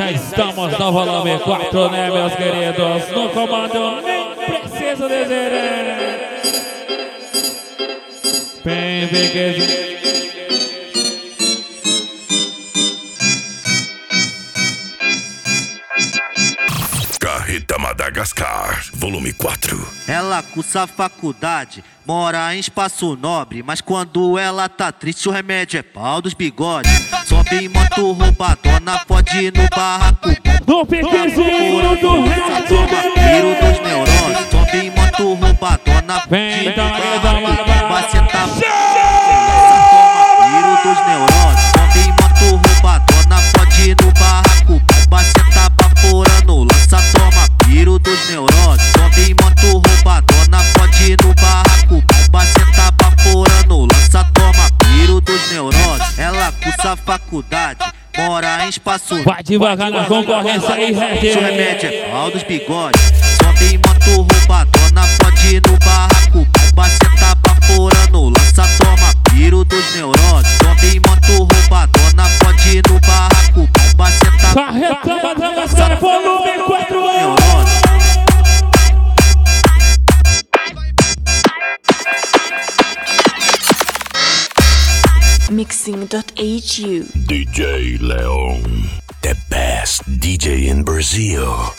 já estamos no volume 4, né, meus queridos? No comando, nem preciso dizer. Bem, pequeno. Carreta Madagascar, volume 4. Ela cursa faculdade, mora em espaço nobre, mas quando ela tá triste o remédio é pau dos bigodes. Sobe em moto roubadona, pode ir no barraco. Do piquezinho do resto, Tiro dos neurônios. Sobe em moto roubadona, vem, pode ir toma, no toma, barraco. Maceta, tiro dos neurônios. Sobe em moto roubadona, pode ir no barraco. Maceta baforando, lança, toma, piro dos neurônios. Sobe em moto roubadona, pode ir no barraco. Maceta baforando, lança, toma, piro dos neurônios. Ela cursa faculdade, mora em espaço. vai devagar na concorrência aí, Seu remédio é pau dos bigodes. Sobe em moto roubadona, pode ir no barraco. Maceta baforando, lança, toma, piro dos neurônios. Sobe em moto roubadona, pode ir no barraco. Maceta Carreta Madagascar, volume 4. neurônios. Mixing.hu DJ Leon, the best DJ in Brazil.